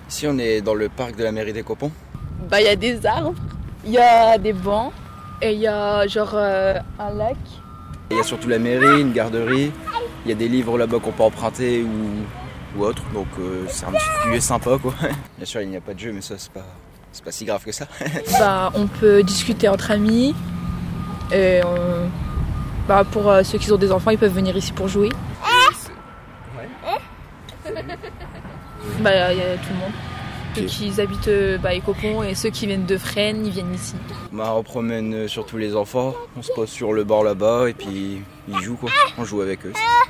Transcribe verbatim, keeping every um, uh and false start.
Ici, on est dans le parc de la mairie d'Écopon. Bah, il y a des arbres, il y a des bancs et il y a genre euh, un lac. Il y a surtout la mairie, une garderie. Il y a des livres là-bas qu'on peut emprunter ou, ou autre. Donc euh, c'est un petit lieu sympa quoi. Bien sûr, il n'y a pas de jeu, mais ça, c'est pas, c'est pas si grave que ça. Bah, on peut discuter entre amis. Et on... bah, pour euh, ceux qui ont des enfants, ils peuvent venir ici pour jouer. Bah, il y a tout le monde. Ceux qui habitent euh, bah, Écopon et ceux qui viennent de Fresnes, ils viennent ici. Bah, on promène surtout les enfants, on se pose sur le bord là-bas et puis ils jouent quoi, on joue avec eux.